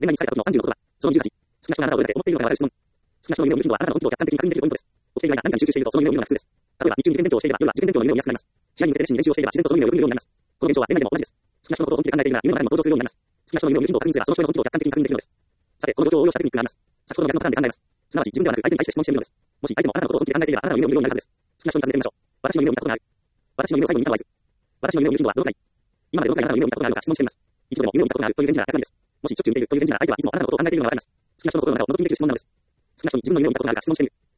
恋愛に疲れた時の30のことは、その20時、少なくともあなたをどれだけ思っているのかがわかる質問。少なくとも夢の頻度はあなたの温度を客観的に確認できるポイントです。起きている間、何かに集中していると、その夢を見るのが普通です。例えば、日中に運転勉強をしていれば、夜は受験勉強の夢を見やすくなります。試合に向けて熱心に練習をしていれば、自然とその夢をよく見るようになります。この現象は恋愛でも同じです。少なくともことを本気で考えているが、夢の中でも登場するようになります。少なくとも夢を見る頻度を確認すれば、その人の本気を客観的に確認できるのです。さて、この状況を応用したテクニックがあります。先ほどの逆のパターンで考えます。すなわち、自分ではなく相手に対して質問してみるのです。もし相手もあなたのことを本気で考えていれば、あなたの夢を見るようになるはずです。少なくとも尋ねてみましょう。私の夢を見たことがある。私の夢を最後に見たのはいつ。私の夢を見る頻度はどのくらい。今までどのくらいあなたの夢を見たことがあるのか質問してみます。一度でも夢を見たことがあるという返事なら100万です。もししょっちゅう見ているという返事なら相手はいつもあなたのことを考えているのがわかります。少なくともこれは望みできる質問なのです。少なくとも自分の夢を見たことがあるか質問してみる。